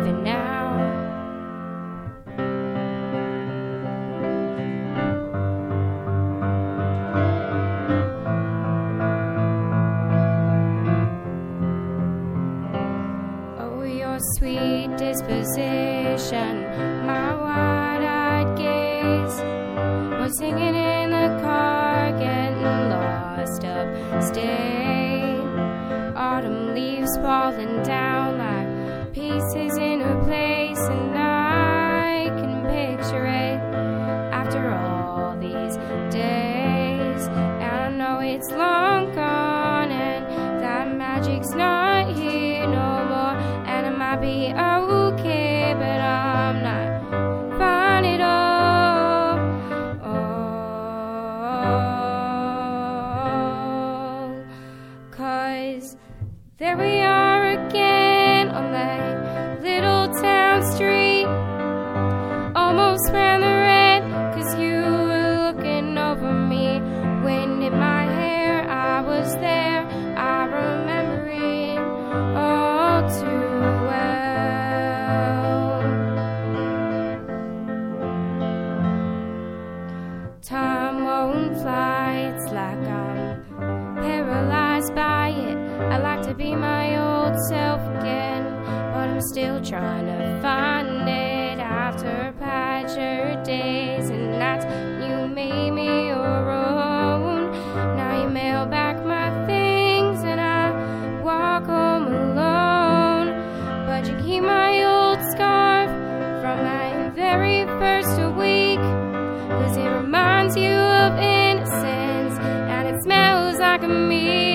even now. Oh, your sweet disposition, my wide-eyed gaze, was singing in the car, getting lost upstate. Autumn leaves falling down like pieces in a place, and I can picture it after all these days. And I know it's long gone, and that magic's not here no more. And it might be okay, but I'm not fine at all. Oh, 'cause there we are again on that little town street. Almost ran the red, 'cause you were looking over me. Wind in my hair, I was there, I remember it all too well. Time won't fly, it's like I'm paralyzed by it. I like to be my old self again, but I'm still trying to find it after patched days and nights. You made me your own. Now you mail back my things and I walk home alone. But you keep my old scarf from my very first week, 'cause it reminds you of innocence and it smells like me.